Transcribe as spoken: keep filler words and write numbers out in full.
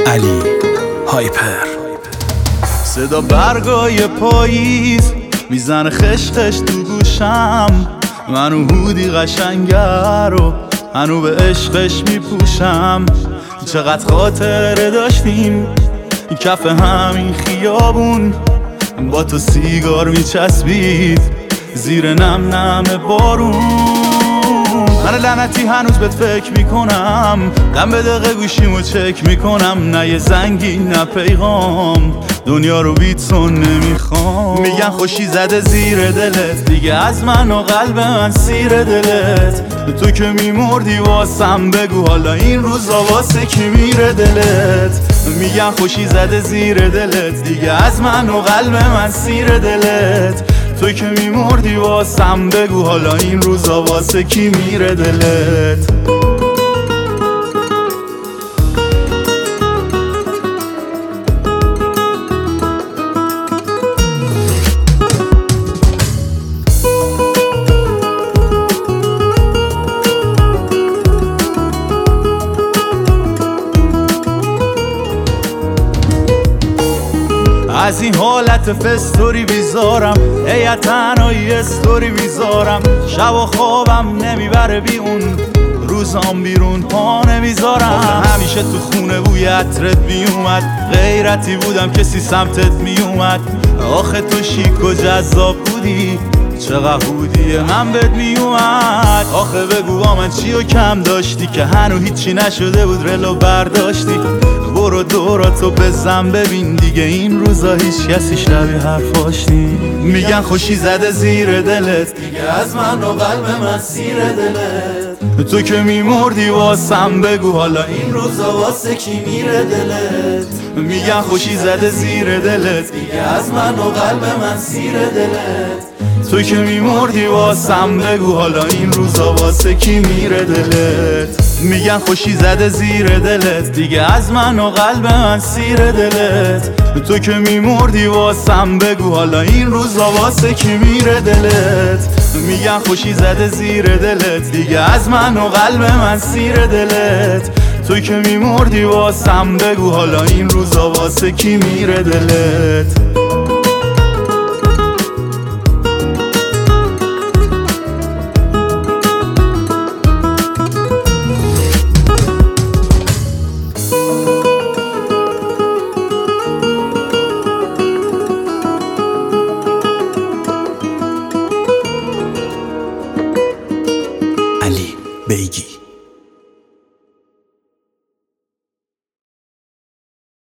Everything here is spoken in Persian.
علی هایپر. صدا برگای پاییز میزنه خش خش تو گوشم، منو هودی قشنگه رو هنو به عشقش میپوشم. چقدر خاطره داشتیم کف همین خیابون، با تو سیگار میچسبید زیر نم نم بارون. من لعنتی هنوز بهت فکر میکنم، دم به دقیقه گوشیمو چک میکنم. نه یه زنگی نه پیغام، دنیا رو بیتون نمیخوام. میگن خوشی زده زیر دلت، دیگه از من و قلب من سیر دلت. تو که میمردی واسم بگو حالا این روزا واسه کی میره دلت. میگن خوشی زده زیر دلت، دیگه از من و قلب من سیر دلت. تو که میمردی واسم بگو حالا این روزا واسه کی میره دلت. از این حالت فستوری بیزارم، هی تنهایی استوری بیزارم. شب و خوابم نمیبره بی اون، روزام بیرون پا نمیذارم. همیشه تو خونه بوی عطرت میومد، غیرتی بودم کسی سمتت میومد. آخه تو شیک و جذاب بودی، چقدر بودی من بهت میومد. آخه بگو با من چی و کم داشتی که هنو هیچی نشده بود رلو برداشتی. برو دوراتو بزن ببین دیگه این روزا هیچ کسی شبیه حرفاش نی. میگن خوشی زده زیر دلت، دیگه از من و قلب من سیر دلت. تو که میمردی واسم بگو حالا این روزا واسه کی میره دلت. میگن خوشی زده زیر دلت، دیگه از من و قلب من سیر دلت. تو که میمردی واسم بگو حالا این روزا واسه کی میره دلت. میگن خوشی زده زیر دلت، دیگه از من و قلب من سیر دلت. تو که میمردی واسم بگو حالا این روزا واسه کی میره دلت. میگن خوشی زده زیر دلت، دیگه از من و قلب من سیر دلت. تو که میمردی واسم بگو حالا این روزا واسه کی میره دلت. علی بیگی.